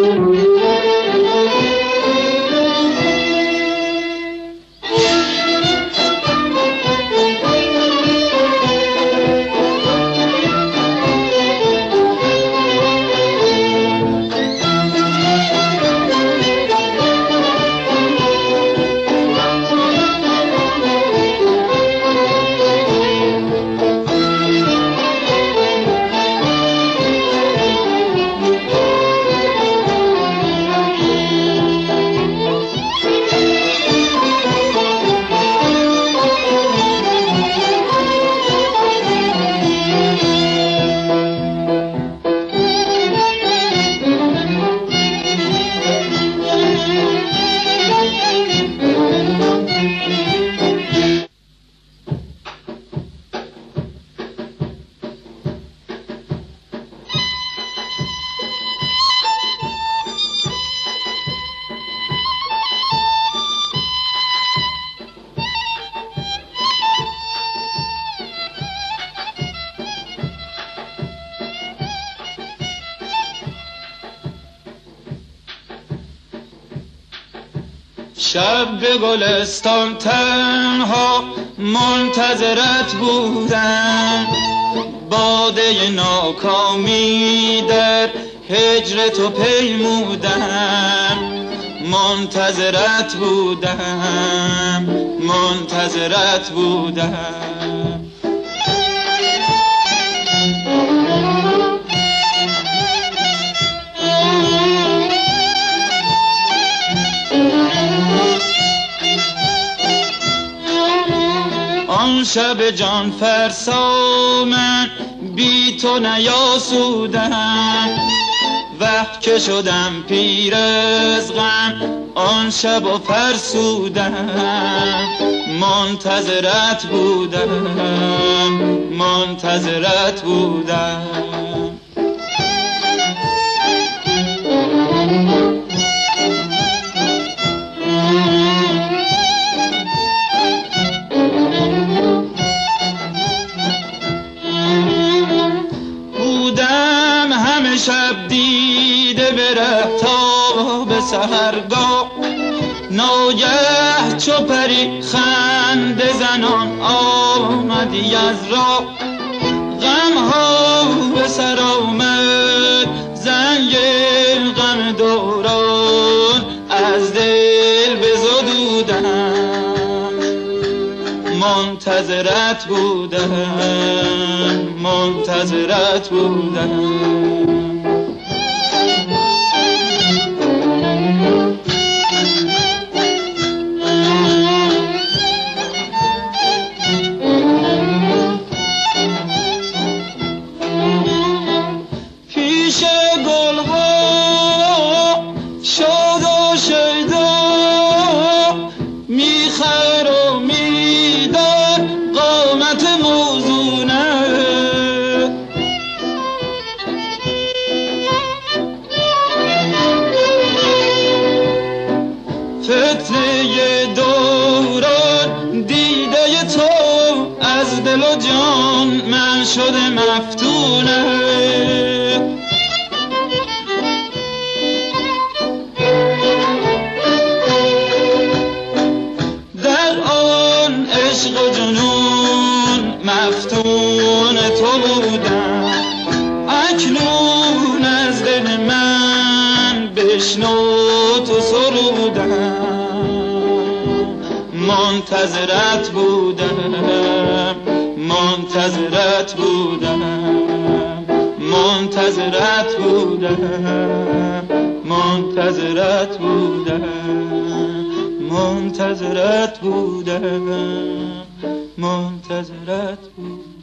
شب به گلستان تنها منتظرت بودم، باده ناکامی در هجر تو پیمودم. منتظرت بودم، منتظرت بودم. آن شب جان فرسا من بی تو نیاسودم، وقت که شدم پیر از غم آن شب و فرسودم. منتظرت بودم، منتظرت بودم. شب دیده به ره تا به سحرگاه، ناگه چو پری خنده زنان آمدی از راه. غمها به سر آمد زنگ غم دوران، از دل بزدودم. منتظرت بودم، منتظرت بودم. پیش گلها شاد و شیدا میخر و میدار قامت موزونه. فتنه دوران دیده تو از دل و جان من شده مفتونه. در آن عشق و جنون مفتون تو بودم، اکنون از دل من بشنو تو سرودم. منتظرت بودم، منتظرت بودم. منتظرت بودم، منتظرت بودم. منتظرت بودم، منتظرت بودم.